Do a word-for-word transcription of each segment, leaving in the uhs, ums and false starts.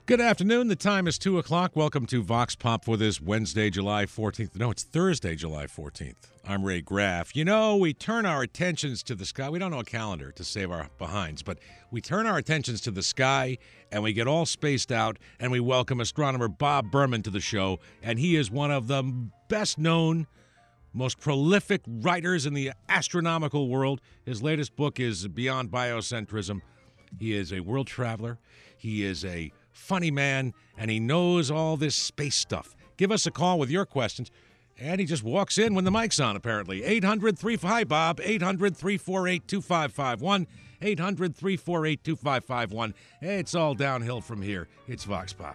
Good afternoon. The time is two o'clock. Welcome to Vox Pop for this Wednesday, July fourteenth. No, it's Thursday, July fourteenth. I'm Ray Graff. You know, we turn our attentions to the sky. We don't know a calendar to save our behinds, but we turn our attentions to the sky, and we get all spaced out, and we welcome astronomer Bob Berman to the show, and he is one of the best-known, most prolific writers in the astronomical world. His latest book is Beyond Biocentrism. He is a world traveler. He is a funny man, and he knows all this space stuff. Give us a call with your questions. And he just walks in when the mic's on, apparently. eight hundred three Hi, Bob. eight hundred three four eight two five five one. eight hundred three four eight two five five one. It's all downhill from here. It's Vox Pop.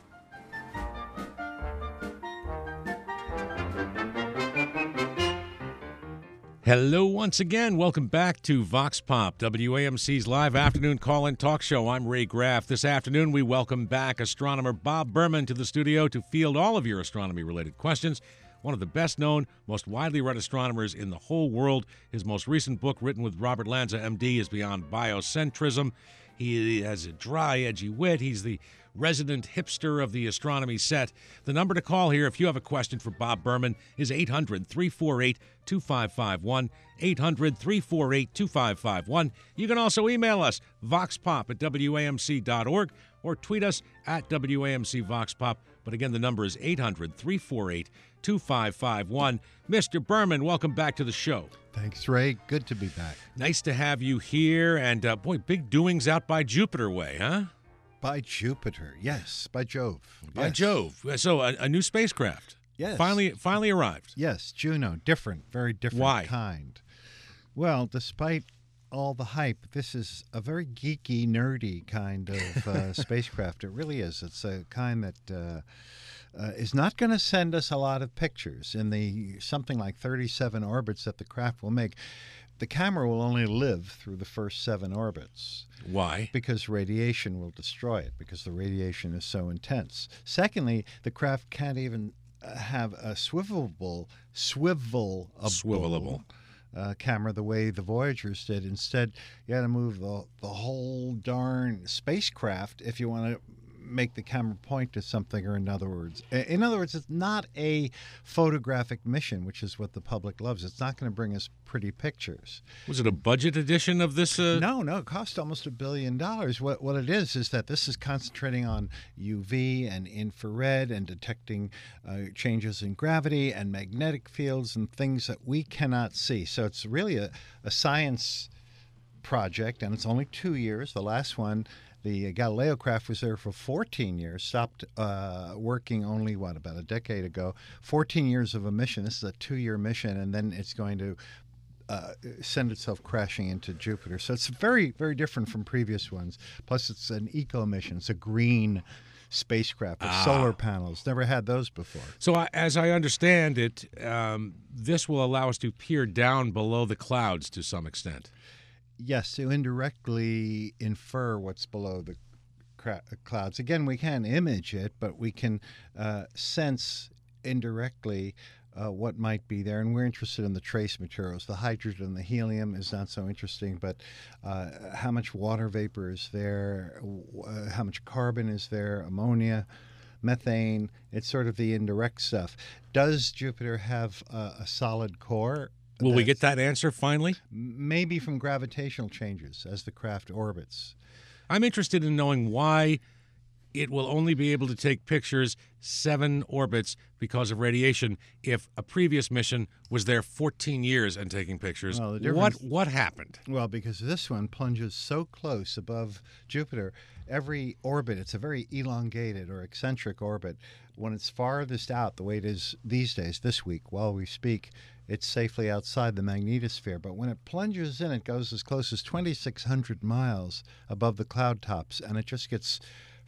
Hello once again. Welcome back to Vox Pop, W A M C's live afternoon call-in talk show. I'm Ray Graff. This afternoon, we welcome back astronomer Bob Berman to the studio to field all of your astronomy-related questions. One of the best-known, most widely read astronomers in the whole world. His most recent book, written with Robert Lanza, M D, is Beyond Biocentrism. He has a dry, edgy wit. He's the resident hipster of the astronomy set. The number to call here, if you have a question for Bob Berman, is eight hundred three four eight two five five one. eight hundred three four eight two five five one. You can also email us, voxpop at W A M C dot org, or tweet us at W A M C VoxPop. But again, the number is eight hundred three four eight two five five one. Mister Berman, welcome back to the show. Thanks, Ray. Good to be back. Nice to have you here. And, uh, boy, big doings out by Jupiter way, huh? By Jupiter, yes. By Jove. By yes. Jove. So a, a new spacecraft. Yes. Finally, finally arrived. Yes, Juno. Different, very different Why? kind. Well, despite all the hype, this is a very geeky, nerdy kind of uh, spacecraft. It really is. It's a kind that uh, uh, is not going to send us a lot of pictures in the something like thirty-seven orbits that the craft will make. The camera will only live through the first seven orbits. Why? Because radiation will destroy it, because the radiation is so intense. Secondly, the craft can't even uh, have a swivelable, swivelable, Swivelable. Uh, camera the way the Voyagers did. Instead, you got to move the, the whole darn spacecraft if you want to make the camera point to something, or in other words. In other words, it's not a photographic mission, which is what the public loves. It's not going to bring us pretty pictures. Was it a budget edition of this? Uh... No, no, it cost almost a billion dollars. What what it is is that this is concentrating on U V and infrared and detecting uh, changes in gravity and magnetic fields and things that we cannot see. So it's really a, a science project, and it's only two years. The last one, the Galileo craft, was there for fourteen years, stopped uh, working only, what, about a decade ago. fourteen years of a mission. This is a two-year mission, and then it's going to uh, send itself crashing into Jupiter. So it's very, very different from previous ones. Plus, it's an eco mission. It's a green spacecraft with ah. solar panels. Never had those before. So I, as I understand it, um, this will allow us to peer down below the clouds to some extent. Yes, to indirectly infer what's below the cra- clouds. Again, we can't image it, but we can uh, sense indirectly uh, what might be there. And we're interested in the trace materials. The hydrogen and the helium is not so interesting, but uh, how much water vapor is there, uh, how much carbon is there, ammonia, methane. It's sort of the indirect stuff. Does Jupiter have uh, a solid core? Will we get that answer finally? Maybe from gravitational changes as the craft orbits. I'm interested in knowing why it will only be able to take pictures seven orbits because of radiation if a previous mission was there fourteen years and taking pictures. Well, the what difference- what happened? Well, because this one plunges so close above Jupiter, every orbit, it's a very elongated or eccentric orbit. When it's farthest out, the way it is these days, this week, while we speak, it's safely outside the magnetosphere. But when it plunges in, it goes as close as twenty-six hundred miles above the cloud tops, and it just gets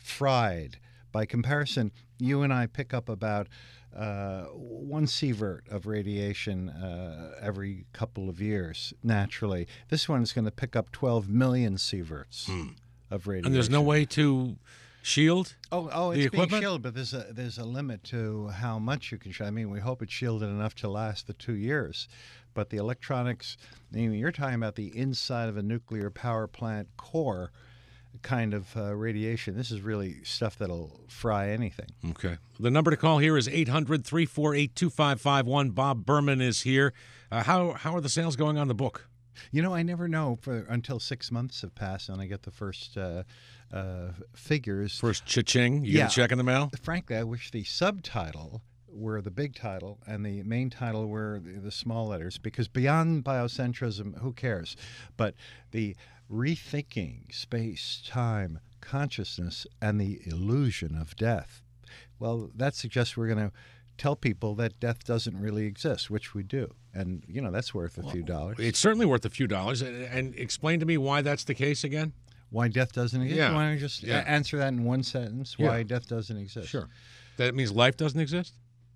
fried. By comparison, you and I pick up about uh, one sievert of radiation uh, every couple of years, naturally. This one is going to pick up twelve million sieverts Hmm. of radiation. And there's no way to shield? Oh, oh, the it's being equipment? shielded, but there's a there's a limit to how much you can shield. I mean, we hope it's shielded enough to last the two years. But the electronics, I mean, you're talking about the inside of a nuclear power plant core kind of uh, radiation. This is really stuff that'll fry anything. Okay. The number to call here is eight hundred, three four eight, two five five one. Bob Berman is here. Uh, how how are the sales going on the book? You know, I never know for until six months have passed and I get the first uh, uh, figures. First cha-ching? You Yeah. get a check in the mail? Frankly, I wish the subtitle were the big title and the main title were the, the small letters, because beyond biocentrism, who cares? But the rethinking space, time, consciousness, and the illusion of death. Well, that suggests we're going to tell people that death doesn't really exist, which we do. And, you know, that's worth a few dollars. It's certainly worth a few dollars. And, and explain to me why that's the case again. Why death doesn't exist? Yeah. Why don't you just Yeah. a- answer that in one sentence? Yeah. Why death doesn't exist? Sure. That means life doesn't exist?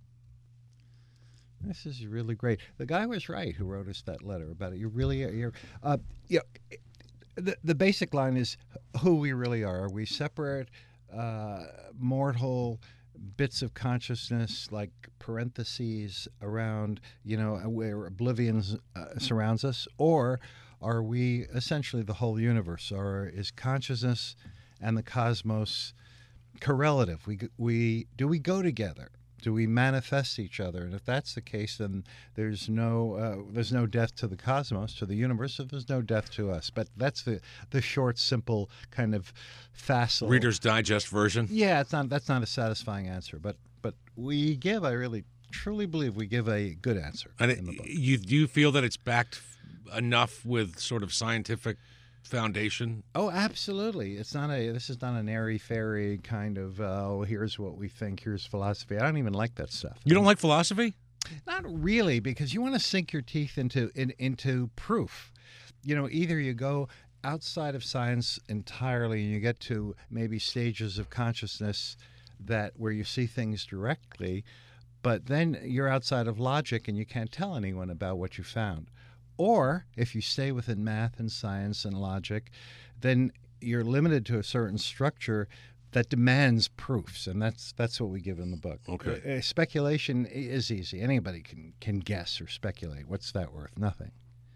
This is really great. The guy was right who wrote us that letter about it. You really, you're, uh, you know, the the basic line is who we really are. Are we separate, uh, mortal bits of consciousness, like parentheses around, you know, where oblivion uh, surrounds us, or are we essentially the whole universe? Or is consciousness and the cosmos correlative? We we do we go together? Do we manifest each other? And if that's the case, then there's no uh, there's no death to the cosmos, to the universe. So there's no death to us. But that's the the short, simple kind of facile Reader's Digest version? Yeah, it's not that's not a satisfying answer. But but we give. I really truly believe we give a good answer And it, in the book. you do you feel that it's backed enough with sort of scientific foundation? Oh, absolutely. It's not a. This is not an airy fairy kind of. Uh, oh, here's what we think. Here's philosophy. I don't even like that stuff. You don't like philosophy? Not really, because you want to sink your teeth into in, into proof. You know, either you go outside of science entirely and you get to maybe stages of consciousness that where you see things directly, but then you're outside of logic and you can't tell anyone about what you found. Or if you stay within math and science and logic, then you're limited to a certain structure that demands proofs, and that's that's what we give in the book. Okay. Uh, speculation is easy. Anybody can can guess or speculate. What's that worth? Nothing.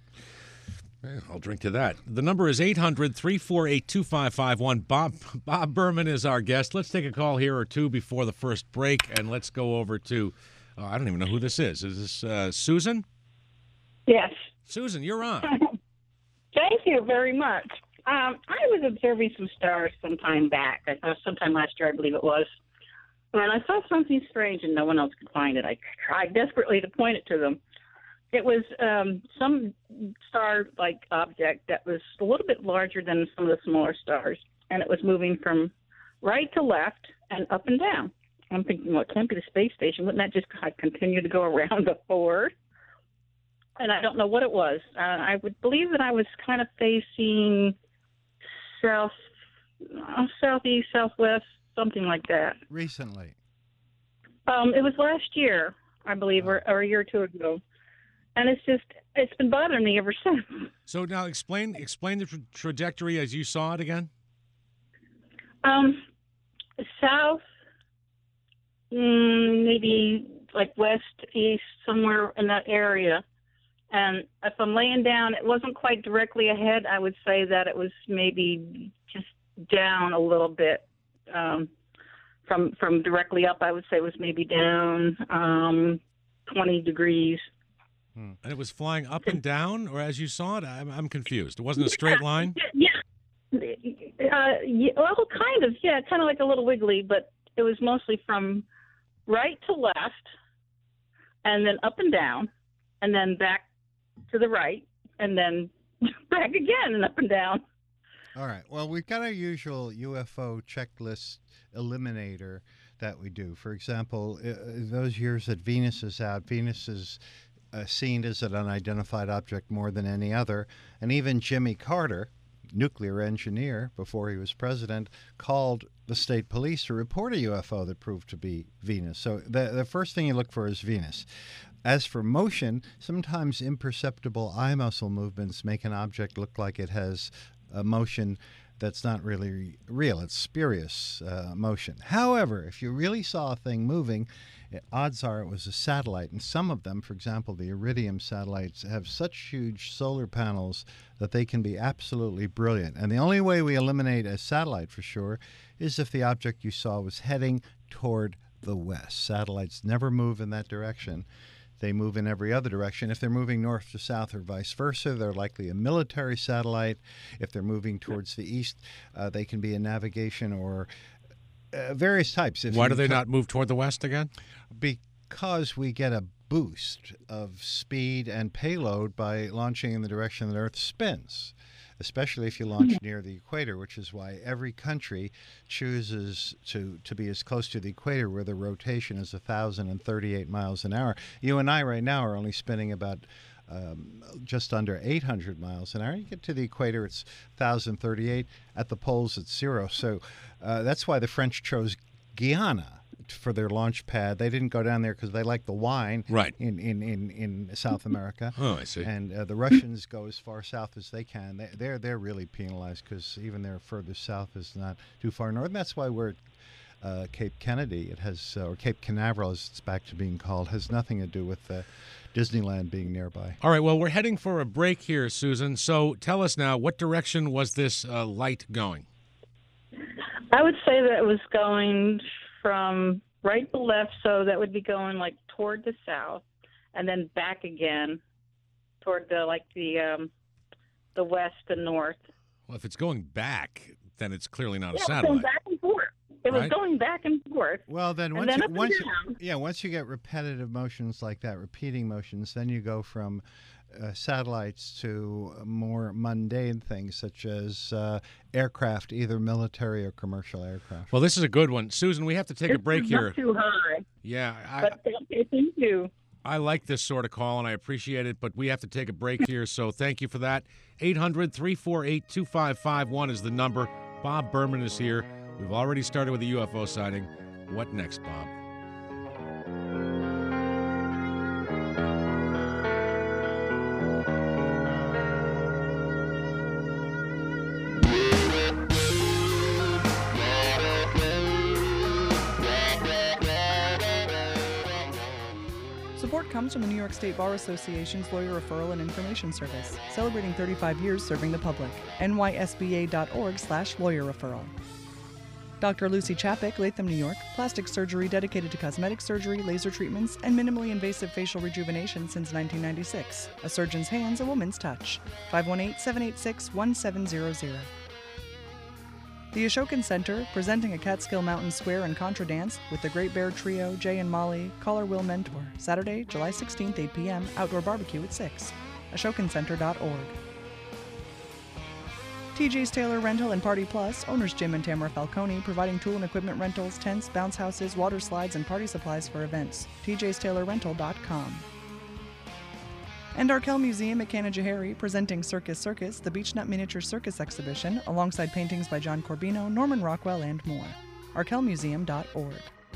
Yeah, I'll drink to that. The number is eight hundred, three four eight, two five five one. Bob Bob Berman is our guest. Let's take a call here or two before the first break, and let's go over to, uh, I don't even know who this is. Is this uh, Susan? Yes. Susan, you're on. Thank you very much. Um, I was observing some stars some time back. I thought sometime last year, I believe it was. And I saw something strange, and no one else could find it. I tried desperately to point it to them. It was um, some star-like object that was a little bit larger than some of the smaller stars, and it was moving from right to left and up and down. I'm thinking, well, it can't be the space station. Wouldn't that just continue to go around the forward? And I don't know what it was. Uh, I would believe that I was kind of facing south, uh, southeast, southwest, something like that. Recently. Um, it was last year, I believe, or, or a year or two ago. And it's just, it's been bothering me ever since. So now explain explain the tra- trajectory as you saw it again. Um, south, mm, maybe like west, east, somewhere in that area. And if I'm laying down, it wasn't quite directly ahead. I would say that it was maybe just down a little bit. Um, from from directly up, I would say it was maybe down um, twenty degrees. And it was flying up and down, or as you saw it? I'm, I'm confused. It wasn't a straight line? Yeah. Uh, yeah. Well, kind of. Yeah, kind of like a little wiggly, but it was mostly from right to left, and then up and down, and then back to the right, and then back again and up and down. All right. Well, we've got our usual U F O checklist eliminator that we do. For example, uh, those years that Venus is out, Venus is uh, seen as an unidentified object more than any other. And even Jimmy Carter, nuclear engineer before he was president, called the state police to report a U F O that proved to be Venus. So the, the first thing you look for is Venus. As for motion, sometimes imperceptible eye muscle movements make an object look like it has a motion that's not really real. It's spurious uh, motion. However, if you really saw a thing moving, it, odds are it was a satellite. And some of them, for example, the Iridium satellites, have such huge solar panels that they can be absolutely brilliant. And the only way we eliminate a satellite for sure is if the object you saw was heading toward the west. Satellites never move in that direction. They move in every other direction. If they're moving north to south or vice versa, they're likely a military satellite. If they're moving towards the east, uh, they can be a navigation or uh, various types. If Why do you they co- not move toward the west again? Because we get a boost of speed and payload by launching in the direction that Earth spins, especially if you launch near the equator, which is why every country chooses to, to be as close to the equator where the rotation is one thousand thirty-eight miles an hour. You and I right now are only spinning about um, just under eight hundred miles an hour. You get to the equator, it's one thousand thirty-eight. At the poles, it's zero. So uh, that's why the French chose Guyana for their launch pad. They didn't go down there because they like the wine Right. in, in, in, in South America. Oh, I see. And uh, the Russians go as far south as they can. They, they're they're really penalized because even their further south is not too far north. And that's why we're at uh, Cape Kennedy. It has, uh, or Cape Canaveral as it's back to being called, has nothing to do with uh, Disneyland being nearby. All right, well, we're heading for a break here, Susan. So tell us now, what direction was this uh, light going? I would say that it was going from right to left, so that would be going like toward the south, and then back again toward the like the um, the west and north. Well, if it's going back, then it's clearly not Yeah, a it was going satellite. back and forth. It was Right. going back and forth. Well, then And once then you, up and once you, down. yeah, once you get repetitive motions like that, repeating motions, then you go from uh, satellites to more mundane things such as uh, aircraft, either military or commercial aircraft. Well, this is a good one. Susan, we have to take a It's break not here. too high, Yeah, I, but thank you. I like this sort of call, and I appreciate it, but we have to take a break here, so thank you for that. eight hundred, three four eight, two five five one is the number. Bob Berman is here. We've already started with a U F O sighting. What next, Bob? Support comes from the New York State Bar Association's Lawyer Referral and Information Service, celebrating thirty-five years serving the public. N Y S B A dot org slash lawyer referral. Doctor Lucy Chapik, Latham, New York, plastic surgery dedicated to cosmetic surgery, laser treatments, and minimally invasive facial rejuvenation since nineteen ninety-six. A surgeon's hands, a woman's touch. five one eight, seven eight six, one seven zero zero. The Ashokan Center, presenting a Catskill Mountain Square and Contra Dance with the Great Bear Trio, Jay and Molly, Caller Will Mentor. Saturday, July sixteenth, eight p.m., outdoor barbecue at six. ashokan center dot org. T J's Taylor Rental and Party Plus, owners Jim and Tamara Falcone, providing tool and equipment rentals, tents, bounce houses, water slides, and party supplies for events. T J's Taylor Rental dot com. And Arkell Museum at Canajoharie, presenting Circus Circus, the Beechnut Miniature Circus Exhibition, alongside paintings by John Corbino, Norman Rockwell, and more. arkell museum dot org.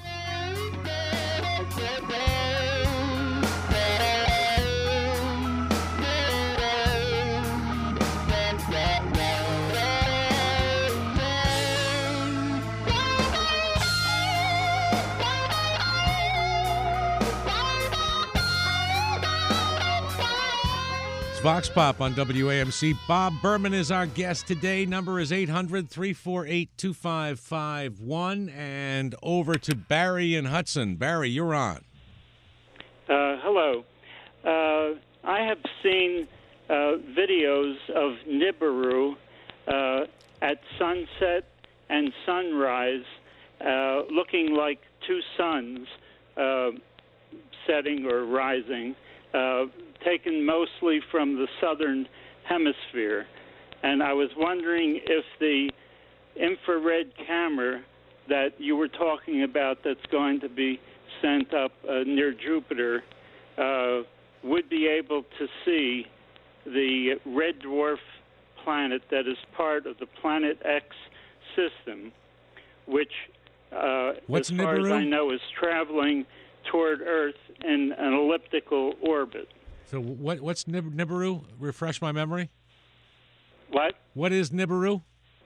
Vox Pop on W A M C. Bob Berman is our guest today. Number is eight hundred, three four eight, two five five one. And over to Barry in Hudson. Barry, you're on. Uh, hello. Uh, I have seen uh, videos of Nibiru uh, at sunset and sunrise uh, looking like two suns uh, setting or rising, uh, taken mostly from the southern hemisphere. And I was wondering if the infrared camera that you were talking about that's going to be sent up uh, near Jupiter uh, would be able to see the red dwarf planet that is part of the Planet X system, which, uh, What's as far Nibiru? as I know, is traveling toward Earth in an elliptical orbit. So what? what's Nib- Nibiru? Refresh my memory. What? What is Nibiru?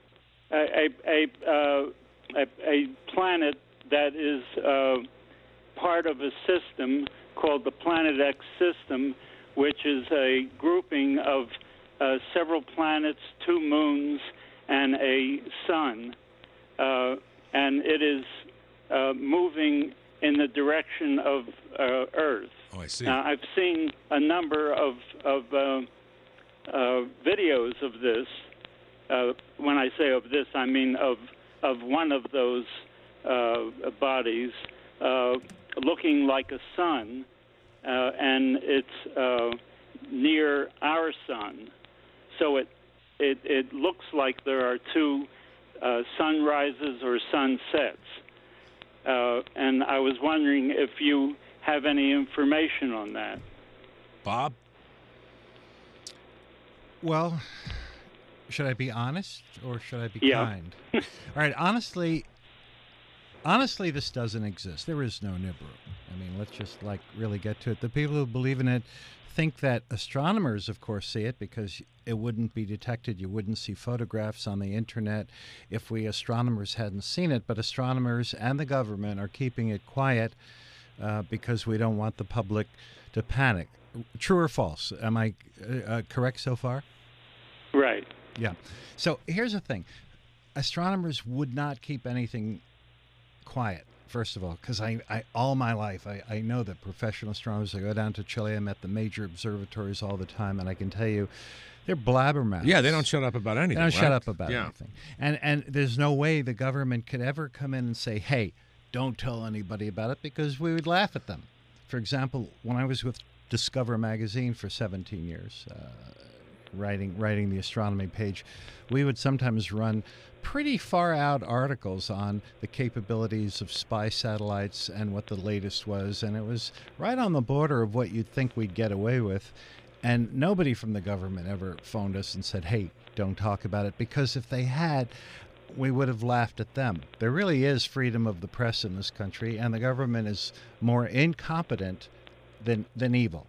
a a, uh, a, a planet that is uh, part of a system called the Planet X system, which is a grouping of uh, several planets, two moons, and a sun. Uh, and it is uh, moving in the direction of uh, Earth. Oh, I see. Now, I've seen a number of, of uh, uh, videos of this. Uh, when I say of this, I mean of, of one of those uh, bodies uh, looking like a sun, uh, and it's uh, near our sun. So it, it, it looks like there are two uh, sunrises or sunsets. Uh, and I was wondering if you have any information on that. Bob? Well, should I be honest or should I be Yeah. kind? All right, honestly, honestly, this doesn't exist. There is no Nibiru. I mean, let's just like really get to it. The people who believe in it think that astronomers, of course, see it because it wouldn't be detected. You wouldn't see photographs on the internet if we astronomers hadn't seen it. But astronomers and the government are keeping it quiet uh, because we don't want the public to panic. True or false? Am I uh, correct so far? Right. Yeah. So here's the thing. Astronomers would not keep anything quiet, first of all, because I, I, all my life, I, I know that professional astronomers, I go down to Chile, I'm at the major observatories all the time, and I can tell you, they're blabbermouths. Yeah, they don't shut up about anything. They don't right? shut up about yeah. anything. And, and there's no way the government could ever come in and say, hey, don't tell anybody about it, because we would laugh at them. For example, when I was with Discover magazine for seventeen years, uh, writing writing the astronomy page, we would sometimes run pretty far out articles on the capabilities of spy satellites and what the latest was, and it was right on the border of what you'd think we'd get away with. And nobody from the government ever phoned us and said, hey, don't talk about it, because if they had, we would have laughed at them. There really is freedom of the press in this country, and the government is more incompetent than than evil.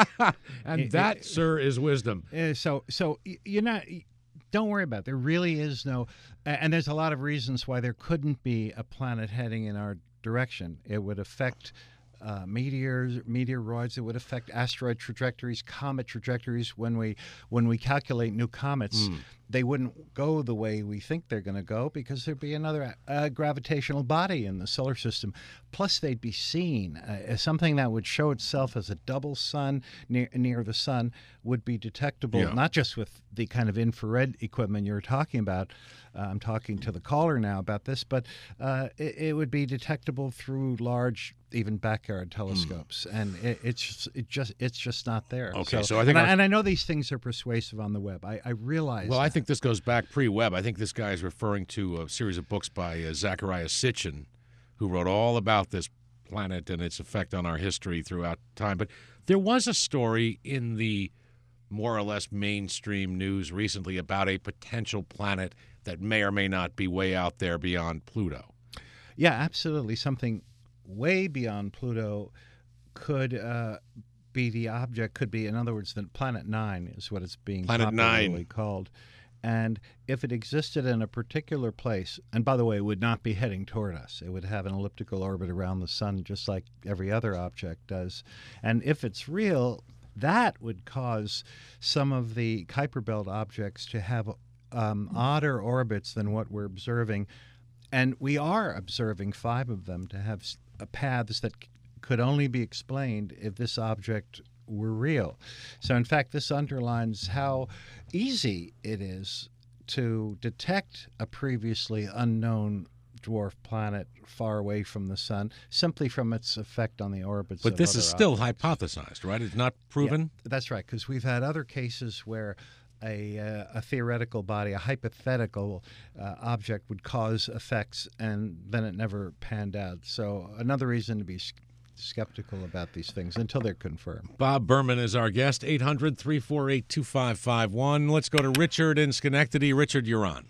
and It- that, it- sir, is wisdom. Uh, so so y- you're not. Don't worry about it. There really is no, and there's a lot of reasons why there couldn't be a planet heading in our direction. It would affect uh, meteors, meteoroids. It would affect asteroid trajectories, comet trajectories. When we when we calculate new comets, they wouldn't go the way we think they're going to go because there'd be another uh, gravitational body in the solar system. Plus, they'd be seen uh, as something that would show itself as a double sun near near the sun would be detectable, Yeah. not just with the kind of infrared equipment you're talking about. Uh, I'm talking to the caller now about this, but uh, it, it would be detectable through large, even backyard telescopes, and it, it's just, it just it's just not there. Okay, so I think and, our- I, and I know these things are persuasive on the web. I, I realize. Well, I that. think this goes back pre-web. I think this guy is referring to a series of books by uh, Zachariah Sitchin, who wrote all about this planet and its effect on our history throughout time. But there was a story in the more or less mainstream news recently about a potential planet that may or may not be way out there beyond Pluto. Yeah, absolutely. Something way beyond Pluto could uh, be the object, could be, in other words, the Planet Nine is what it's being Planet popularly Nine. called. And if it existed in a particular place, and by the way, it would not be heading toward us. It would have an elliptical orbit around the sun just like every other object does. And if it's real, that would cause some of the Kuiper Belt objects to have um, odder orbits than what we're observing. And we are observing five of them to have s- uh, paths that c- could only be explained if this object were real. So, in fact, this underlines how easy it is to detect a previously unknown dwarf planet far away from the sun simply from its effect on the orbits But of this other is still objects. hypothesized, right? It's not proven? Yeah, that's right, because we've had other cases where a, uh, a theoretical body, a hypothetical uh, object would cause effects, and then it never panned out. So another reason to be s- skeptical about these things until they're confirmed. Bob Berman is our guest, eight hundred, three four eight, two five five one. Let's go to Richard in Schenectady. Richard, you're on.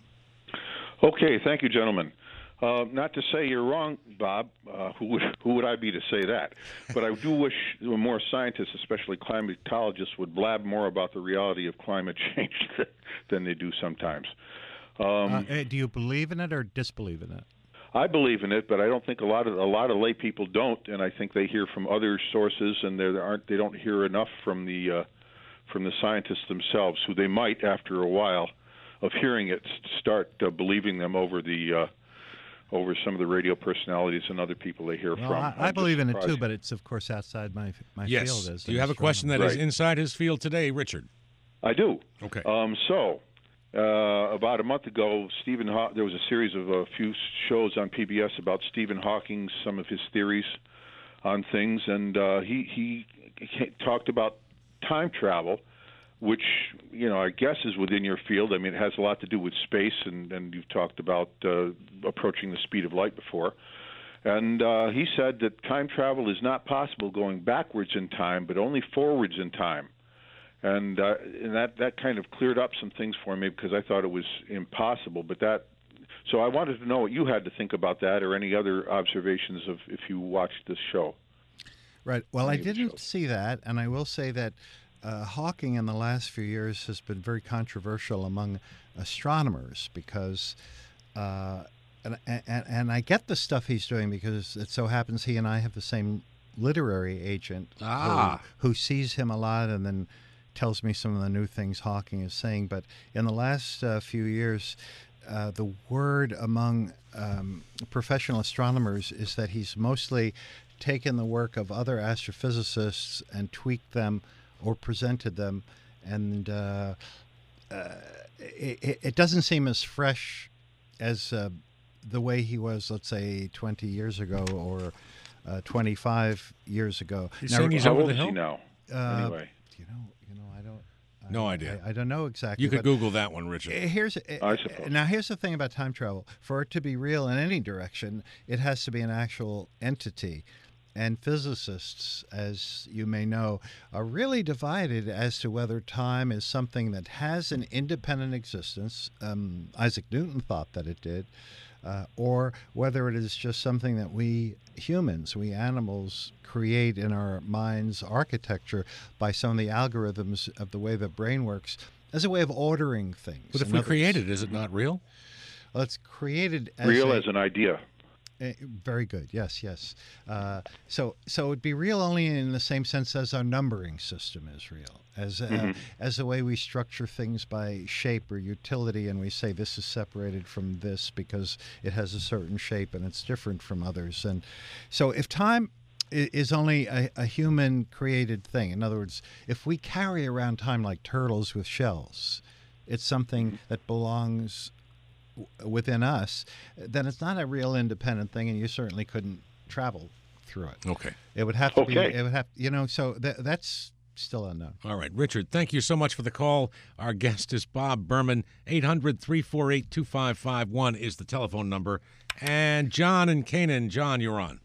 Okay, thank you, gentlemen. Uh, not to say you're wrong, Bob. Uh, who would who would I be to say that? But I do wish more scientists, especially climatologists, would blab more about the reality of climate change than they do sometimes. Um, Uh, eh, do you believe in it or disbelieve in it? I believe in it, but I don't think a lot of a lot of lay people don't, and I think they hear from other sources, and there aren't they don't hear enough from the uh, from the scientists themselves, who they might, after a while of hearing it, start uh, believing them over the uh, over some of the radio personalities and other people they hear Well, from. I, I'm I believe just in it surprised. too, but it's of course outside my my Yes. field. As Do an you have a astronomer. question that is Right. inside his field today, Richard? I do. Okay. Um, so, uh, about a month ago, Stephen Haw- there was a series of a few shows on P B S about Stephen Hawking, some of his theories on things, and uh, he he talked about time travel, which, you know, I guess is within your field. I mean, it has a lot to do with space, and, and you've talked about uh, approaching the speed of light before. And uh, he said that time travel is not possible going backwards in time, but only forwards in time. And, uh, and that, that kind of cleared up some things for me, because I thought it was impossible. But that, so I wanted to know what you had to think about that, or any other observations of if you watched this show. Right. Well, I Any of the didn't shows. see that, and I will say that uh, Hawking in the last few years has been very controversial among astronomers because, uh, and, and and I get the stuff he's doing because it so happens he and I have the same literary agent Ah. who, who sees him a lot and then tells me some of the new things Hawking is saying. But in the last uh, few years, uh, the word among um, professional astronomers is that he's mostly taken the work of other astrophysicists and tweaked them or presented them, and uh, uh, it, it doesn't seem as fresh as uh, the way he was, let's say, twenty years ago or uh, twenty-five years ago. You're saying he's How over old the is he hill? now? Uh, anyway. You know, you know, I don't. I- No idea. I, I don't know exactly. You could but Google that one, Richard. Here's I suppose. now. Here's the thing about time travel: for it to be real in any direction, it has to be an actual entity. And physicists, as you may know, are really divided as to whether time is something that has an independent existence. Um, Isaac Newton thought that it did. Uh, or whether it is just something that we humans, we animals, create in our mind's architecture by some of the algorithms of the way the brain works as a way of ordering things. But if In we other- create it, is it not real? Well, it's created as Real a, as an idea. Eh, very good. Yes, yes. Uh, so, so it'd be real only in the same sense as our numbering system is real, as uh, Mhm. as the way we structure things by shape or utility, and we say this is separated from this because it has a certain shape and it's different from others. And so, if time i- is only a, a human-created thing, in other words, if we carry around time like turtles with shells, it's something that belongs within us, then it's not a real independent thing, and you certainly couldn't travel through it. Okay. It would have to be. Okay. It would have, you know. So th- that's still unknown. All right, Richard, thank you so much for the call. Our guest is Bob Berman. eight hundred, three four eight, two five five one is the telephone number. And John and Canaan. John, you're on.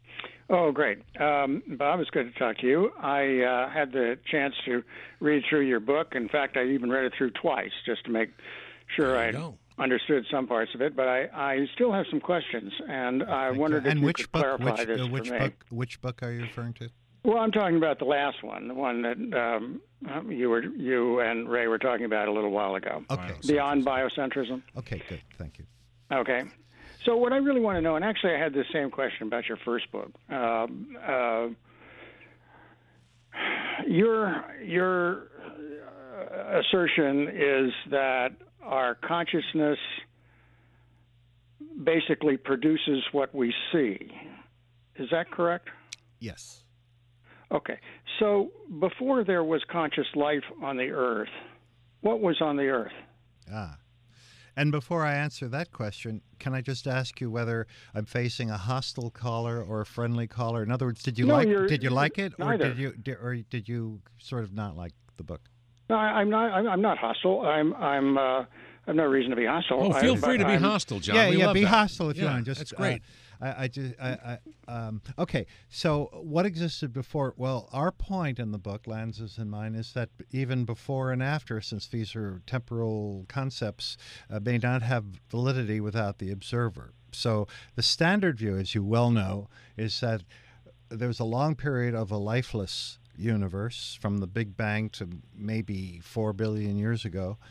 Oh, great. Um, Bob, it's good to talk to you. I uh, had the chance to read through your book. In fact, I even read it through twice just to make sure There I you go. understood some parts of it. But I, I still have some questions, and I wondered if and you which could book? clarify Which, this uh, which for me. book? Which book are you referring to? Well, I'm talking about the last one, the one that um, um, you were you and Ray were talking about a little while ago. Okay. Beyond Biocentrism. Okay. Good. Thank you. Okay. So what I really want to know, and actually I had the same question about your first book. Um, uh, your your uh, assertion is that our consciousness basically produces what we see. Is that correct? Yes. Okay. So before there was conscious life on the Earth, what was on the Earth? Ah. And before I answer that question, can I just ask you whether I'm facing a hostile caller or a friendly caller? In other words, did you No, like you're- did you like it, or neither. did you did, or did you sort of not like the book? No, I, I'm not. I'm, I'm not hostile. I'm. I'm. Uh, I've no reason to be hostile. Oh, feel I, free to but be I'm- hostile, John. Yeah, We yeah. love Be that. hostile if you Yeah, want. Just that's great. Uh, I, I just. I, I, um, okay. So what existed before? Well, our point in the book, Lanza's and mine, is that even before and after, since these are temporal concepts, uh, may not have validity without the observer. So the standard view, as you well know, is that there's a long period of a lifeless universe from the Big Bang to maybe four billion years ago,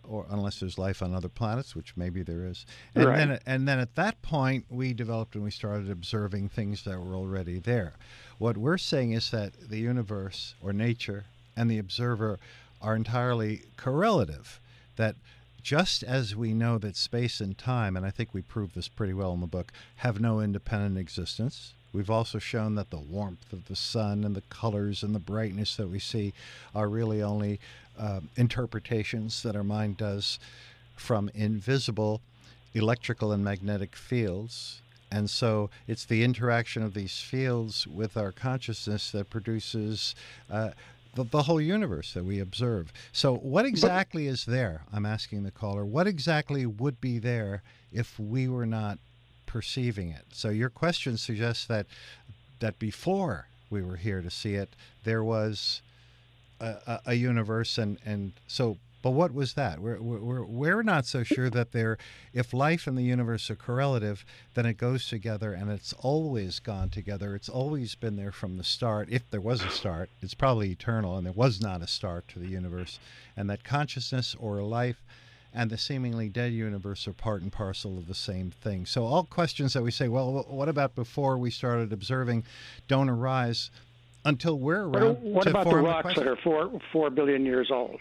or unless there's life on other planets, which maybe there is. And Right. then, and then at that point, we developed and we started observing things that were already there. What we're saying is that the universe or nature and the observer are entirely correlative. That just as we know that space and time, and I think we prove this pretty well in the book, have no independent existence. We've also shown that the warmth of the sun and the colors and the brightness that we see are really only uh, interpretations that our mind does from invisible electrical and magnetic fields. And so it's the interaction of these fields with our consciousness that produces uh, the, the whole universe that we observe. So what exactly is there? I'm asking the caller. What exactly would be there if we were not perceiving it? So your question suggests that that before we were here to see it, there was a, a, a universe, and, and so. But what was that? We're, we're, we're not so sure that there, if life and the universe are correlative, then it goes together and it's always gone together. It's always been there from the start. If there was a start, it's probably eternal, and there was not a start to the universe. And that consciousness or life and the seemingly dead universe are part and parcel of the same thing. So all questions that we say, well, what about before we started observing, don't arise until we're around. What, what to about the form a rocks question. that are four, four billion years old?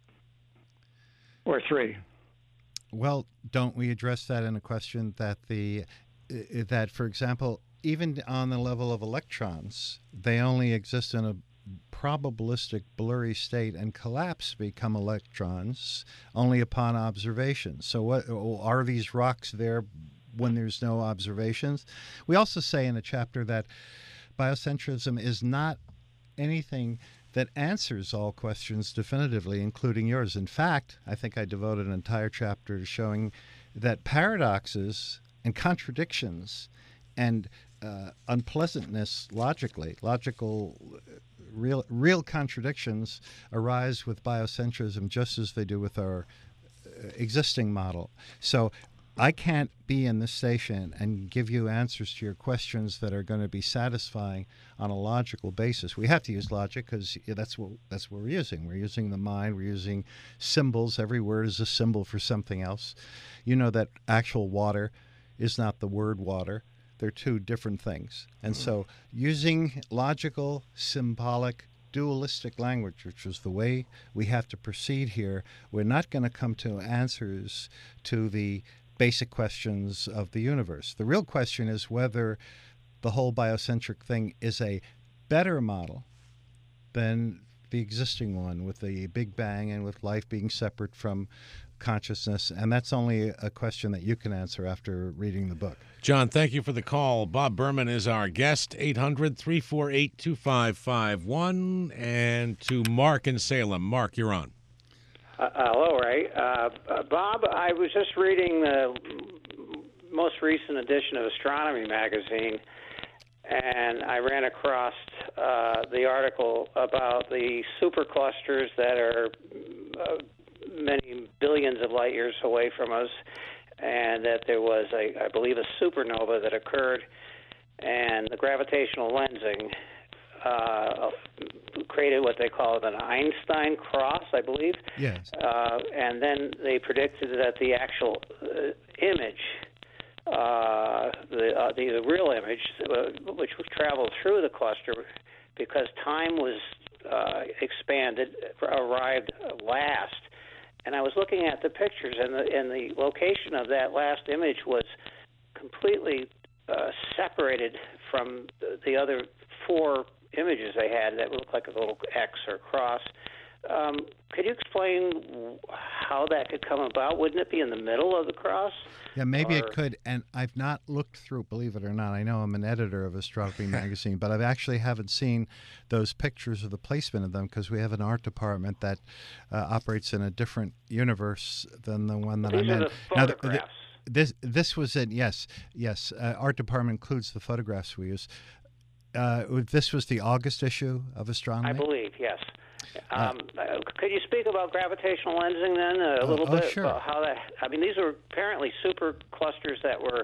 Or three? Well, don't we address that in a question that the uh, that, for example, even on the level of electrons, they only exist in a probabilistic blurry state and collapse, become electrons only upon observation. So what are these rocks there when there's no observations? We also say in a chapter that biocentrism is not anything that answers all questions definitively, including yours. In fact, I think I devoted an entire chapter to showing that paradoxes and contradictions and uh, unpleasantness logically, logical, real, real contradictions arise with biocentrism just as they do with our uh, existing model. So I can't be in this station and give you answers to your questions that are going to be satisfying on a logical basis. We have to use logic because that's what that's what we're using. We're using the mind. We're using symbols. Every word is a symbol for something else. You know that actual water is not the word water. They're two different things. And so using logical, symbolic, dualistic language, which is the way we have to proceed here, we're not going to come to answers to the basic questions of the universe. The real question is whether the whole biocentric thing is a better model than the existing one with the Big Bang and with life being separate from consciousness. And that's only a question that you can answer after reading the book. John, thank you for the call. Bob Berman is our guest, eight hundred, three four eight, two five five one. And to Mark in Salem. Mark, you're on. Uh, hello, Ray. Uh, uh, Bob, I was just reading the most recent edition of Astronomy magazine, and I ran across uh, the article about the superclusters that are uh, many billions of light years away from us, and that there was, a, I believe, a supernova that occurred, and the gravitational lensing Uh, created what they call an Einstein cross, I believe. Yes. Uh, and then they predicted that the actual uh, image, uh, the, uh, the real image, uh, which traveled through the cluster, because time was uh, expanded, arrived last. And I was looking at the pictures, and the, and the location of that last image was completely uh, separated from the, the other four images they had that looked like a little X or cross. Um, could you explain how that could come about? Wouldn't it be in the middle of the cross? Yeah, maybe or... it could. And I've not looked through, believe it or not. I know I'm an editor of Astronomy magazine, but I actually haven't seen those pictures of the placement of them because we have an art department that uh, operates in a different universe than the one that These I'm are in. the Now, the, photographs. the, this this was it. Yes, yes. Uh, art department includes the photographs we use. Uh, this was the August issue of Astronomy? I believe, yes. Um, uh, could you speak about gravitational lensing then a oh, little oh, bit? Sure. About how that? I mean, these were apparently super clusters that were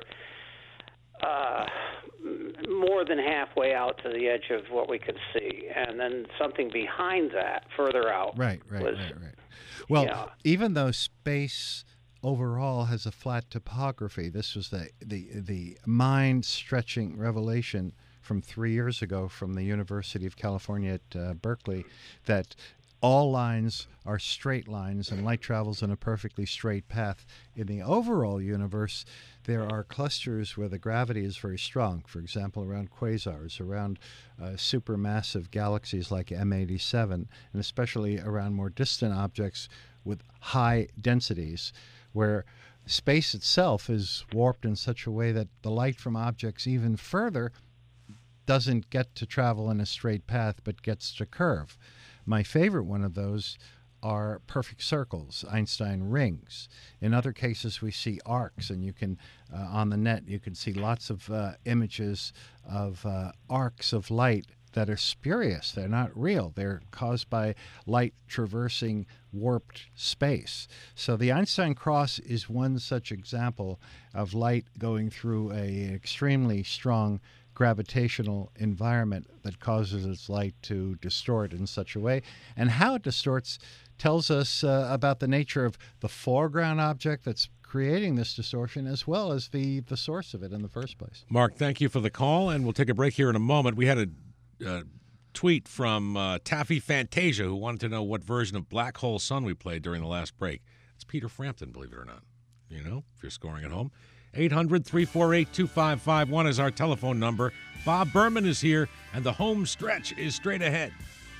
uh, more than halfway out to the edge of what we could see, and then something behind that, further out. Right, right, was, right, right. Well, Yeah. even though space overall has a flat topography, this was the the the mind-stretching revelation from three years ago from the University of California at uh, Berkeley, that all lines are straight lines and light travels in a perfectly straight path. In the overall universe, there are clusters where the gravity is very strong, for example, around quasars, around uh, supermassive galaxies like M eighty-seven, and especially around more distant objects with high densities, where space itself is warped in such a way that the light from objects even further doesn't get to travel in a straight path but gets to curve. My favorite one of those are perfect circles, Einstein rings. In other cases, we see arcs, and you can, uh, on the net, you can see lots of uh, images of uh, arcs of light that are spurious. They're not real. They're caused by light traversing warped space. So the Einstein cross is one such example of light going through an extremely strong gravitational environment that causes its light to distort in such a way. And how it distorts tells us uh, about the nature of the foreground object that's creating this distortion, as well as the, the source of it in the first place. Mark, thank you for the call, and we'll take a break here in a moment. We had a uh, tweet from uh, Taffy Fantasia, who wanted to know what version of Black Hole Sun we played during the last break. It's Peter Frampton, believe it or not. You know, if you're scoring at home. eight hundred, three four eight, two five five one is our telephone number. Bob Berman is here, and the home stretch is straight ahead.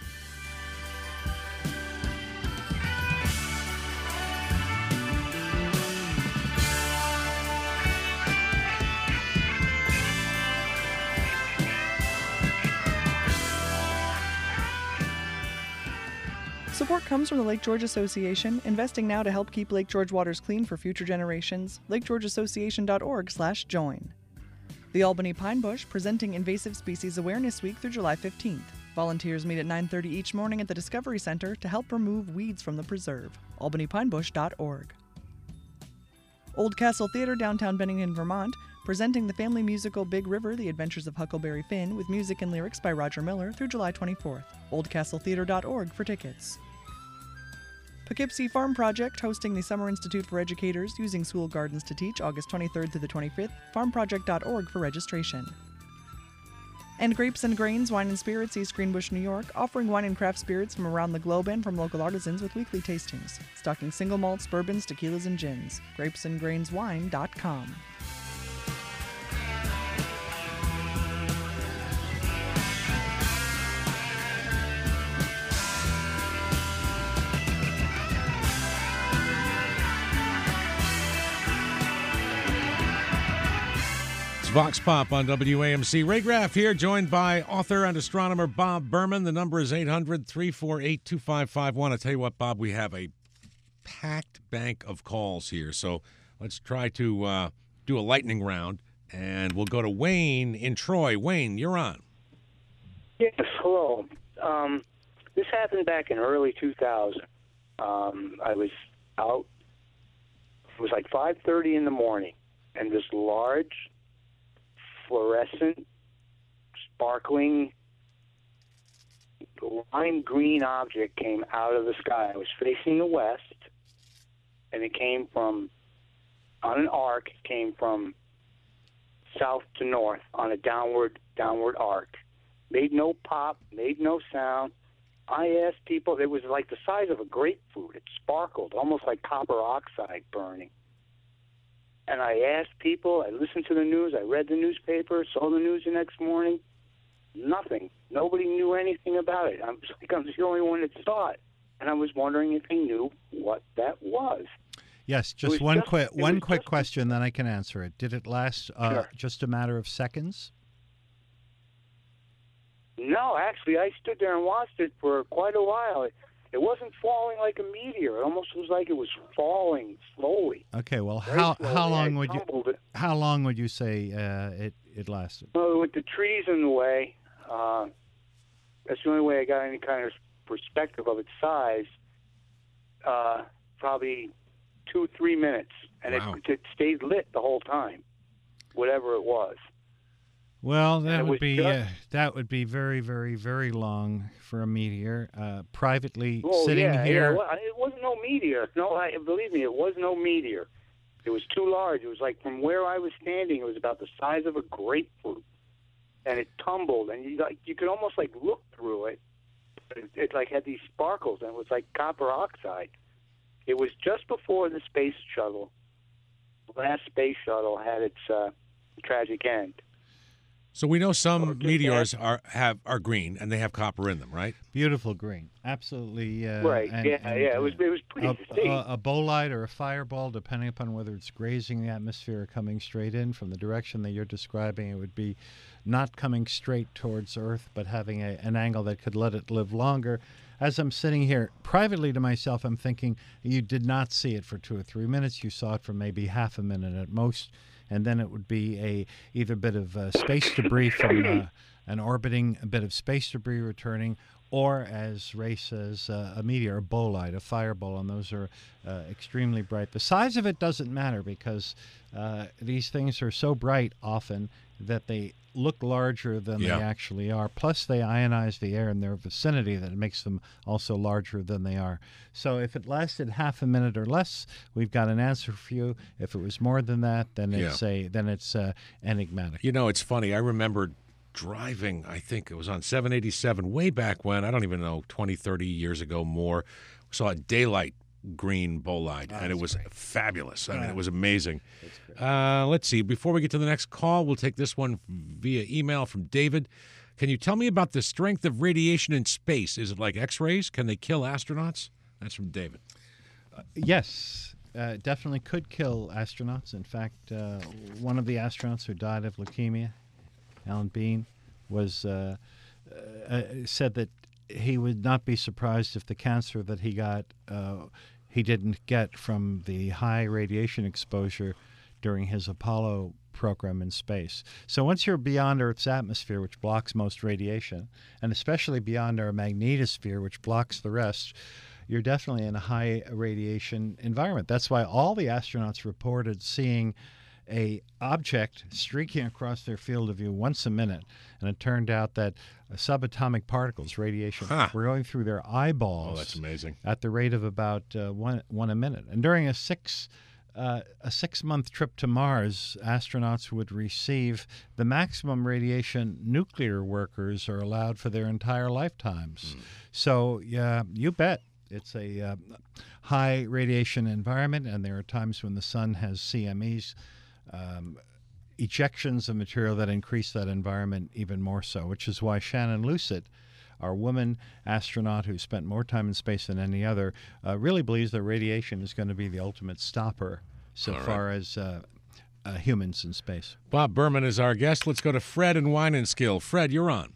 Support comes from the Lake George Association, investing now to help keep Lake George waters clean for future generations. lake george association dot org slash join. The Albany Pine Bush, presenting Invasive Species Awareness Week through July fifteenth. Volunteers meet at nine thirty each morning at the Discovery Center to help remove weeds from the preserve. albany pine bush dot org. Old Castle Theater, downtown Bennington, Vermont, presenting the family musical Big River, The Adventures of Huckleberry Finn, with music and lyrics by Roger Miller through July twenty-fourth. old castle theater dot org for tickets. Poughkeepsie Farm Project, hosting the Summer Institute for Educators, using school gardens to teach, August twenty-third through the twenty-fifth, farm project dot org for registration. And Grapes and Grains Wine and Spirits, East Greenbush, New York, offering wine and craft spirits from around the globe and from local artisans with weekly tastings, stocking single malts, bourbons, tequilas, and gins. grapes and grains wine dot com. Vox Pop on W A M C. Ray Graff here, joined by author and astronomer Bob Berman. The number is eight hundred, three four eight, two five five one. I tell you what, Bob, we have a packed bank of calls here, so let's try to uh, do a lightning round, and we'll go to Wayne in Troy. Wayne, you're on. Yes, hello. Um, this happened back in early two thousand. Um, I was out. It was like five thirty in the morning, and this large, fluorescent, sparkling, lime green object came out of the sky. I was facing the west, and it came from, on an arc, it came from south to north on a downward, downward arc. Made no pop, made no sound. I asked people, it was like the size of a grapefruit. It sparkled, almost like copper oxide burning. And I asked people, I listened to the news, I read the newspaper, saw the news the next morning. Nothing. Nobody knew anything about it. I was like, I was the only one that saw it. And I was wondering if he knew what that was. Yes, just was one just- quick it one was quick just- question, then I can answer it. Did it last uh, Sure. just a matter of seconds? No, actually, I stood there and watched it for quite a while. It, it wasn't falling like a meteor. It almost was like it was falling slowly. Okay, well, Very how slowly. how I long would you tumbled it. how long would you say uh, it it lasted? Well, with the trees in the way, uh, that's the only way I got any kind of perspective of its size. Uh, probably two, three minutes, and Wow. it, it stayed lit the whole time, whatever it was. Well, that it would was be just- uh, that would be very, very, very long for a meteor. Uh, privately Oh, sitting yeah, here. Yeah. Well, it wasn't no meteor. No, I, believe me, it was no meteor. It was too large. It was like from where I was standing, it was about the size of a grapefruit, and it tumbled, and you like you could almost like look through it. But it, it like had these sparkles, and it was like copper oxide. It was just before the space shuttle, the last space shuttle, had its uh, tragic end. So we know Or some just meteors are have are green and they have copper in them, right? Beautiful green, absolutely. Uh, Right, and- yeah, and, yeah, it was- uh, it was pretty a, distinct. A, a bolide or a fireball, depending upon whether it's grazing the atmosphere or coming straight in from the direction that you're describing, it would be not coming straight towards Earth, but having a, an angle that could let it live longer. As I'm sitting here privately to myself, I'm thinking you did not see it for two or three minutes. You saw it for maybe half a minute at most. And then it would be a either a bit of uh, space debris from uh, an orbiting, a bit of space debris returning, or, as Ray says, uh, a meteor, a bolide, a fireball, and those are uh, extremely bright. The size of it doesn't matter because uh, these things are so bright often that they look larger than Yeah. they actually are. Plus, they ionize the air in their vicinity that makes them also larger than they are. So if it lasted half a minute or less, we've got an answer for you. If it was more than that, then it's Yeah. a then it's uh, enigmatic. You know, it's funny. I remember driving, I think it was on seven eighty-seven, way back when, I don't even know, twenty, thirty years ago more, saw a daylight green bolide, and it was fabulous. I mean, it was amazing. Uh, let's see. Before we get to the next call, we'll take this one via email from David. Can you tell me about the strength of radiation in space? Is it like X-rays? Can they kill astronauts? That's from David. Yes, uh, definitely could kill astronauts. In fact, uh, one of the astronauts who died of leukemia, Alan Bean, was uh, uh, said that he would not be surprised if the cancer that he got uh, he didn't get from the high radiation exposure during his Apollo program in space. So once you're beyond Earth's atmosphere, which blocks most radiation, and especially beyond our magnetosphere, which blocks the rest, you're definitely in a high radiation environment. That's why all the astronauts reported seeing a object streaking across their field of view once a minute, and it turned out that uh, subatomic particles, radiation, Huh. were going through their eyeballs Oh, that's amazing. at the rate of about uh, one one a minute. And during a six uh, a six month trip to Mars, astronauts would receive the maximum radiation nuclear workers are allowed for their entire lifetimes. So yeah, you bet. It's a uh, high radiation environment, and there are times when the sun has C M Es, um, ejections of material that increase that environment even more so, which is why Shannon Lucid, our woman astronaut who spent more time in space than any other, uh, really believes that radiation is going to be the ultimate stopper so All right. far as uh, uh, humans in space. Bob Berman is our guest. Let's go to Fred in Winenskill. Fred, you're on.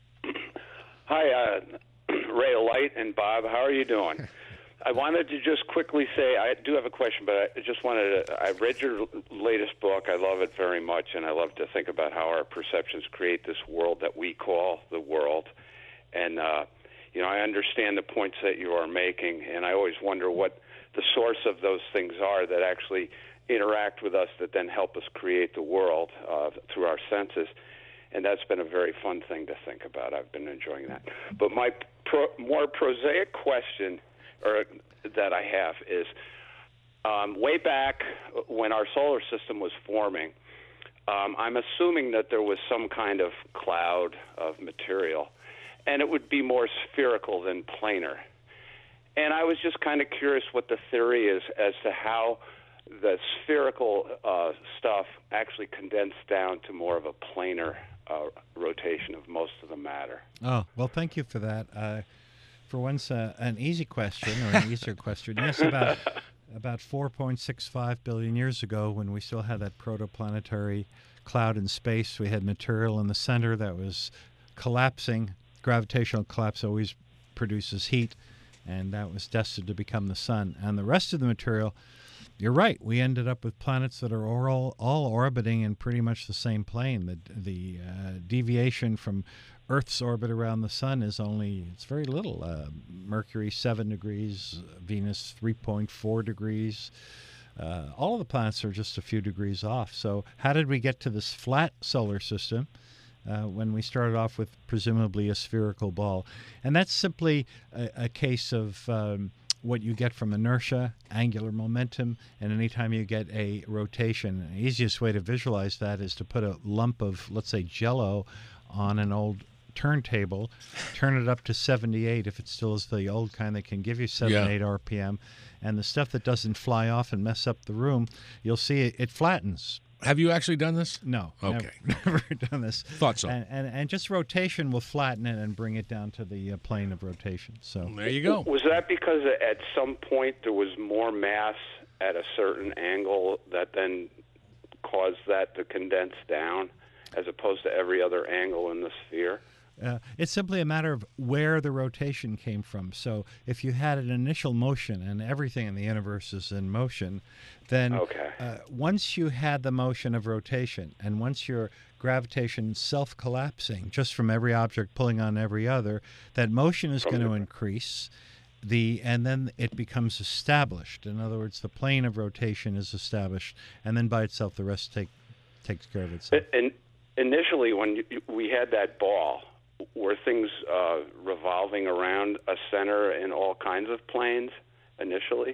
Hi, uh, Ray Light and Bob. How are you doing? I wanted to just quickly say I do have a question, but I just wanted to. I read your latest book. I love it very much, and I love to think about how our perceptions create this world that we call the world. And uh, you know, I understand the points that you are making, and I always wonder what the source of those things are that actually interact with us, that then help us create the world uh, through our senses. And that's been a very fun thing to think about. I've been enjoying that. But my pro, more prosaic question or that I have is, um, way back when our solar system was forming, um, I'm assuming that there was some kind of cloud of material, and it would be more spherical than planar. And I was just kind of curious what the theory is as to how the spherical uh, stuff actually condensed down to more of a planar uh, rotation of most of the matter. Oh, well, thank you for that. Uh, for once, uh, an easy question, or an easier question. Yes, about about four point six five billion years ago, when we still had that protoplanetary cloud in space, we had material in the center that was collapsing. Gravitational collapse always produces heat, and that was destined to become the sun. And the rest of the material, you're right, we ended up with planets that are all, all orbiting in pretty much the same plane. The, the uh, deviation from Earth's orbit around the sun is only, it's very little. Uh, Mercury, seven degrees, Venus, three point four degrees. uh, all of the planets are just a few degrees off. So how did we get to this flat solar system uh, when we started off with presumably a spherical ball? And that's simply a, a case of um, what you get from inertia, angular momentum, and anytime you get a rotation. The easiest way to visualize that is to put a lump of, let's say, Jell-O on an old turntable, turn it up to seventy-eight if it still is the old kind that can give you seventy-eight Yeah. R P M, and the stuff that doesn't fly off and mess up the room, you'll see it, it flattens. Have you actually done this? No. Okay. Never, never done this. Thought so. And, and, and just rotation will flatten it and bring it down to the uh, plane of rotation. So there you go. Was that because at some point there was more mass at a certain angle that then caused that to condense down, as opposed to every other angle in the sphere? Uh, it's simply a matter of where the rotation came from. So if you had an initial motion, and everything in the universe is in motion, then Okay. uh, once you had the motion of rotation, and once your gravitation self-collapsing just from every object pulling on every other, that motion is going to increase, the and then it becomes established. In other words, the plane of rotation is established, and then by itself the rest take, takes care of itself. And initially, when you, we had that ball, were things uh, revolving around a center in all kinds of planes initially?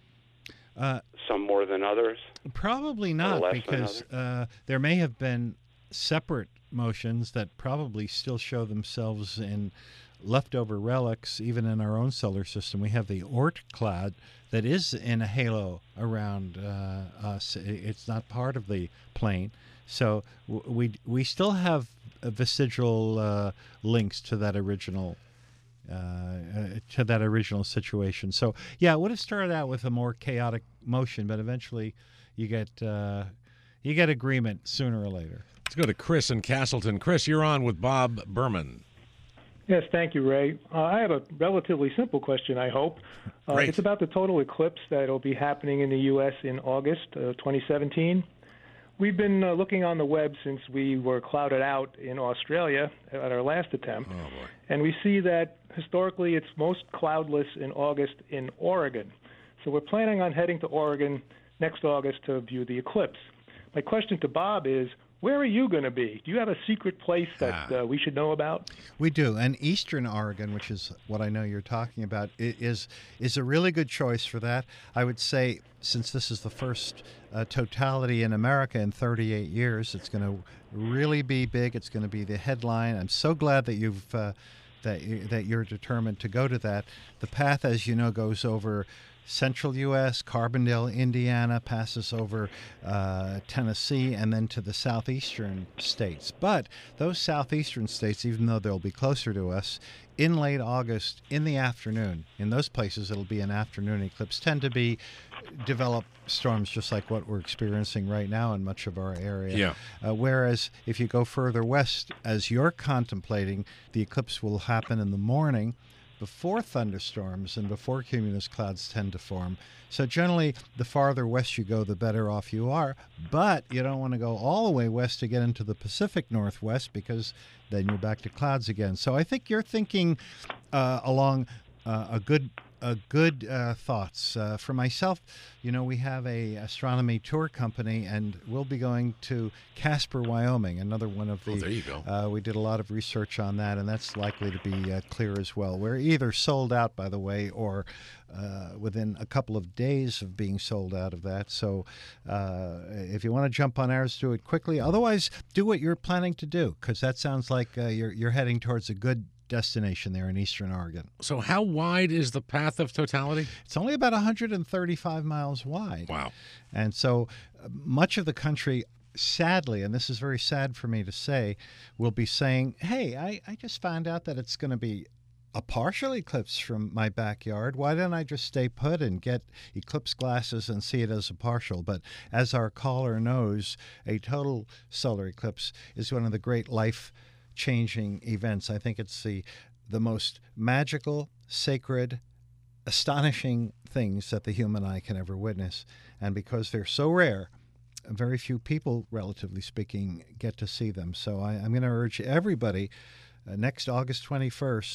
Uh, Some more than others? Probably not, less than because uh, there may have been separate motions that probably still show themselves in leftover relics, even in our own solar system. We have the Oort cloud that is in a halo around uh, us. It's not part of the plane. So w- we we still have vestigial uh, links to that original uh, uh, to that original situation. So yeah, it would have started out with a more chaotic motion, but eventually you get uh, you get agreement sooner or later. Let's go to Chris in Castleton. Chris, you're on with Bob Berman. Yes, thank you, Ray. Uh, I have a relatively simple question, I hope. Uh, Great. It's about the total eclipse that will be happening in the U S in August uh, twenty seventeen. We've been uh, looking on the web since we were clouded out in Australia at our last attempt. Oh, boy. And we see that historically it's most cloudless in August in Oregon. So we're planning on heading to Oregon next August to view the eclipse. My question to Bob is, where are you going to be? Do you have a secret place that uh, we should know about? We do, and Eastern Oregon, which is what I know you're talking about, i- is is a really good choice for that. I would say, since this is the first uh, totality in America in thirty-eight years, it's going to really be big. It's going to be the headline. I'm so glad that you've uh, that you, that you're determined to go to that. The path, as you know, goes over central U S, Carbondale, Indiana, passes over uh, Tennessee, and then to the southeastern states. But those southeastern states, even though they'll be closer to us, in late August, in the afternoon, in those places it'll be an afternoon eclipse, tend to be developed storms just like what we're experiencing right now in much of our area. Yeah. Uh, whereas if you go further west, as you're contemplating, the eclipse will happen in the morning, before thunderstorms and before cumulus clouds tend to form. So generally, the farther west you go, the better off you are. But you don't want to go all the way west to get into the Pacific Northwest, because then you're back to clouds again. So I think you're thinking uh, along uh, a good a good uh, thoughts. Uh, for myself, you know, we have a astronomy tour company, and we'll be going to Casper, Wyoming, another one of the... Oh, there you go. Uh, we did a lot of research on that, and that's likely to be uh, clear as well. We're either sold out, by the way, or uh, within a couple of days of being sold out of that. So uh, if you want to jump on ours, do it quickly. Otherwise, do what you're planning to do, because that sounds like uh, you're, you're heading towards a good destination there in Eastern Oregon. So how wide is the path of totality? It's only about one hundred thirty-five miles wide. Wow. And so uh, much of the country, sadly, and this is very sad for me to say, will be saying, hey, I, I just found out that it's going to be a partial eclipse from my backyard. Why don't I just stay put and get eclipse glasses and see it as a partial? But as our caller knows, a total solar eclipse is one of the great life changing events. I think it's the the most magical, sacred, astonishing things that the human eye can ever witness. And because they're so rare, very few people, relatively speaking, get to see them. So I, I'm going to urge everybody uh, next August twenty-first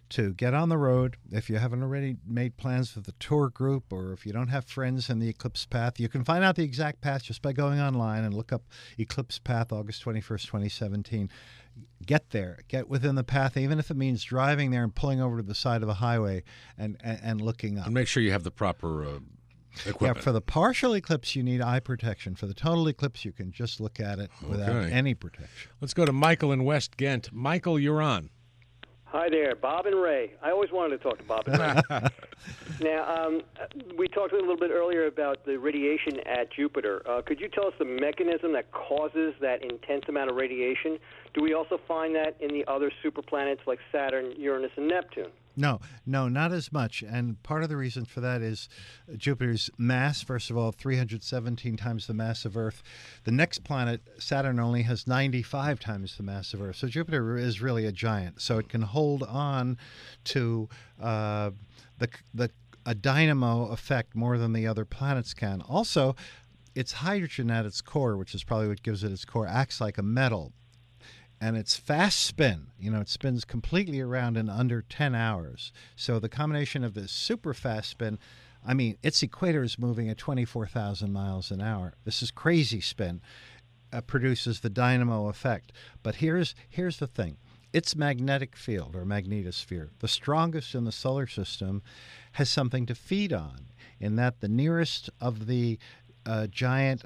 to get on the road. If you haven't already made plans with the tour group, or if you don't have friends in the eclipse path, you can find out the exact path just by going online and look up Eclipse Path August twenty-first, twenty seventeen. Get there, get within the path, even if it means driving there and pulling over to the side of the highway and, and, and looking up. And make sure you have the proper uh, equipment. Yeah, for the partial eclipse, you need eye protection. For the total eclipse, you can just look at it without Okay. any protection. Let's go to Michael in West Ghent. Michael, you're on. Hi there, Bob and Ray. I always wanted to talk to Bob and Ray. Now, um, we talked a little bit earlier about the radiation at Jupiter. Uh, could you tell us the mechanism that causes that intense amount of radiation? Do we also find that in the other superplanets like Saturn, Uranus, and Neptune? No, no, not as much. And part of the reason for that is Jupiter's mass, first of all, three hundred seventeen times the mass of Earth. The next planet, Saturn, only has ninety-five times the mass of Earth. So Jupiter is really a giant. So it can hold on to uh, the, the a dynamo effect more than the other planets can. Also, its hydrogen at its core, which is probably what gives it its core, acts like a metal. And it's fast spin. You know, it spins completely around in under ten hours. So the combination of this super fast spin, I mean, its equator is moving at twenty-four thousand miles an hour. This is crazy spin, uh, produces the dynamo effect. But here's here's the thing. Its magnetic field, or magnetosphere, the strongest in the solar system, has something to feed on, in that the nearest of the uh, giant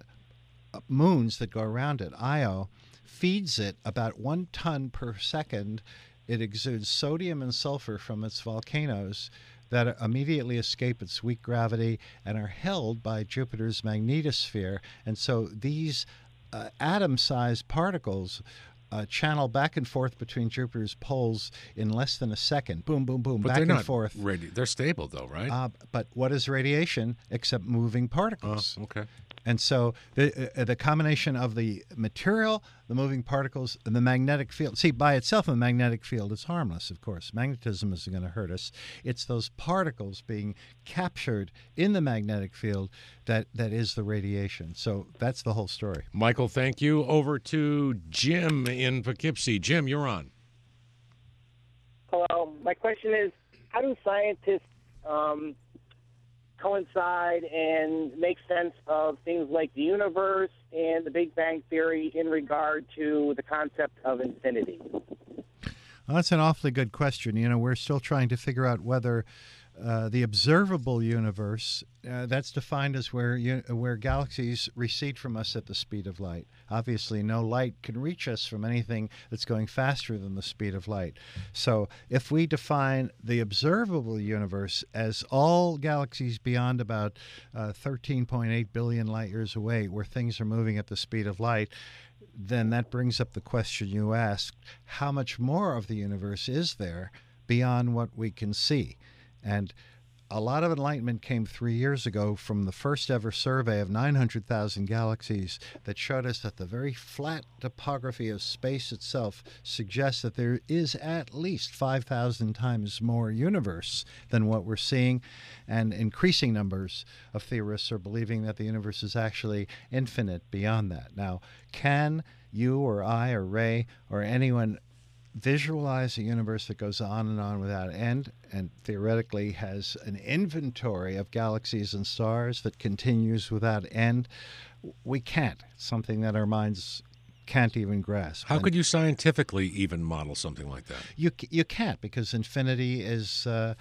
moons that go around it, Io, feeds it about one ton per second. It exudes sodium and sulfur from its volcanoes that immediately escape its weak gravity and are held by Jupiter's magnetosphere. And so these uh, atom-sized particles uh, channel back and forth between Jupiter's poles in less than a second. Boom, boom, boom, But back they're and not forth. Radi- they're stable, though, right? Uh, but what is radiation except moving particles? Oh, okay. And so the uh, the combination of the material, the moving particles, and the magnetic field. See, by itself, a magnetic field is harmless, of course. Magnetism isn't going to hurt us. It's those particles being captured in the magnetic field that, that is the radiation. So that's the whole story. Michael, thank you. Over to Jim in Poughkeepsie. Jim, you're on. Hello. My question is, how do scientists um, coincide and make sense of things like the universe and the Big Bang Theory in regard to the concept of infinity? Well, that's an awfully good question. You know, we're still trying to figure out whether uh, the observable universe, uh, that's defined as where you, where galaxies recede from us at the speed of light. Obviously, no light can reach us from anything that's going faster than the speed of light. So if we define the observable universe as all galaxies beyond about uh, thirteen point eight billion light years away, where things are moving at the speed of light, then that brings up the question you asked, how much more of the universe is there beyond what we can see? And a lot of enlightenment came three years ago from the first ever survey of nine hundred thousand galaxies that showed us that the very flat topography of space itself suggests that there is at least five thousand times more universe than what we're seeing, and increasing numbers of theorists are believing that the universe is actually infinite beyond that. Now, can you or I or Ray or anyone visualize a universe that goes on and on without end, and theoretically has an inventory of galaxies and stars that continues without end? We can't. It's something that our minds can't even grasp. How And could you scientifically even model something like that? You you can't, because infinity is uh,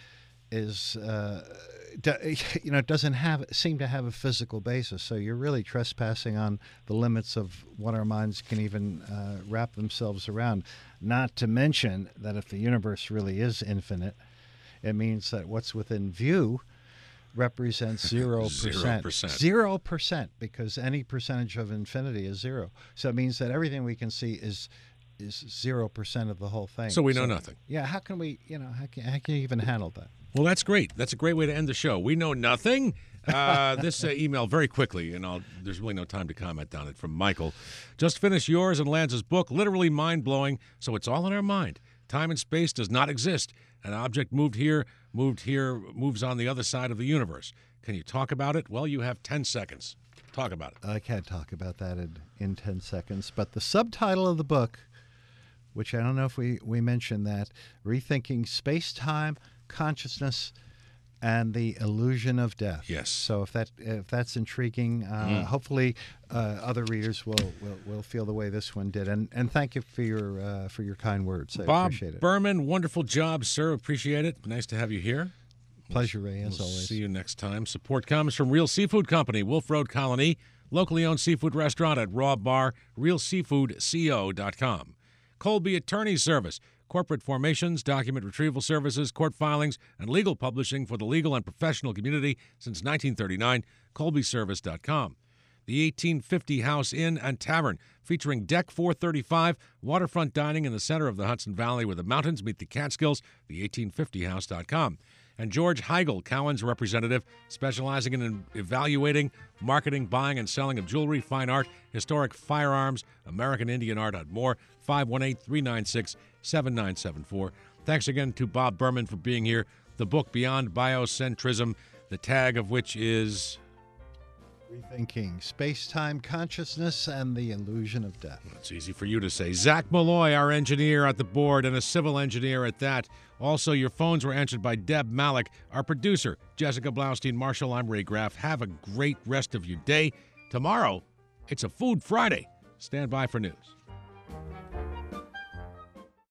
is uh, d- you know, it doesn't have seem to have a physical basis. So you're really trespassing on the limits of what our minds can even uh, wrap themselves around. Not to mention that if the universe really is infinite, it means that what's within view represents zero percent. Zero percent. Zero percent, because any percentage of infinity is zero. So it means that everything we can see is is zero percent of the whole thing. So we know nothing. Yeah, how can we, you know, how can, how can you even handle that? Well, that's great. That's a great way to end the show. We know nothing. Uh, this uh, email very quickly, and I'll, there's really no time to comment on it, from Michael. Just finished yours and Lance's book, literally mind-blowing, so it's all in our mind. Time and space does not exist. An object moved here, moved here, moves on the other side of the universe. Can you talk about it? Well, you have ten seconds. Talk about it. I can't talk about that in, in ten seconds, but the subtitle of the book which I don't know if we, we mentioned that, Rethinking Space-Time, Consciousness, and the Illusion of Death. Yes. So if that if that's intriguing, uh, Mm. hopefully uh, other readers will, will will feel the way this one did. And and thank you for your uh, for your kind words. I Bob appreciate it. Berman, wonderful job, sir. Appreciate it. Nice to have you here. Pleasure, Ray, as we'll always. See you next time. Support comes from Real Seafood Company, Wolf Road Colony, locally owned seafood restaurant at Raw Bar, real seafood co dot com. Colby Attorney Service, corporate formations, document retrieval services, court filings, and legal publishing for the legal and professional community since nineteen thirty-nine, colby service dot com. The eighteen fifty House Inn and Tavern, featuring Deck four thirty-five, waterfront dining in the center of the Hudson Valley where the mountains meet the Catskills, the eighteen fifty house dot com. And George Heigl, Cowan's representative, specializing in evaluating, marketing, buying, and selling of jewelry, fine art, historic firearms, American Indian art, and more. five one eight, three nine six, seven nine seven four. Thanks again to Bob Berman for being here. The book, Beyond Biocentrism, the tag of which is... Rethinking Space-Time, Consciousness, and the Illusion of Death. It's easy for you to say. Zach Malloy, our engineer at the board, and a civil engineer at that. Also, your phones were answered by Deb Malik, our producer, Jessica Blaustein Marshall. I'm Ray Graff. Have a great rest of your day. Tomorrow, it's a Food Friday. Stand by for news.